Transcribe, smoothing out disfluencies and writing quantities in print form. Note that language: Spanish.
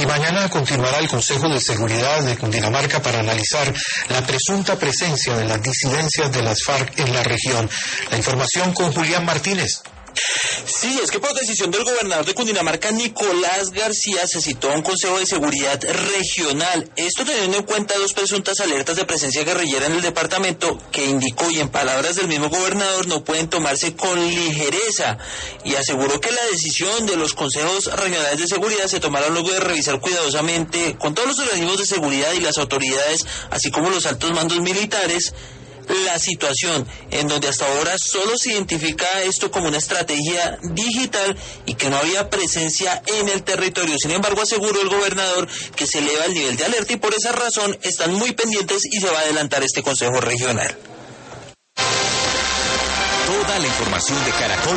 Y mañana continuará el Consejo de Seguridad de Cundinamarca para analizar la presunta presencia de las disidencias de las FARC en la región. La información con Julián Martínez. Sí, es que por decisión del gobernador de Cundinamarca, Nicolás García, se citó a un Consejo de Seguridad Regional. Esto teniendo en cuenta dos presuntas alertas de presencia guerrillera en el departamento que indicó, y en palabras del mismo gobernador, no pueden tomarse con ligereza. Y aseguró que la decisión de los consejos regionales de seguridad se tomará luego de revisar cuidadosamente con todos los organismos de seguridad y las autoridades, así como los altos mandos militares, la situación en donde hasta ahora solo se identifica esto como una estrategia digital y que no había presencia en el territorio. Sin embargo, aseguró el gobernador que se eleva el nivel de alerta y por esa razón están muy pendientes y se va a adelantar este consejo regional. Toda la información de Caracol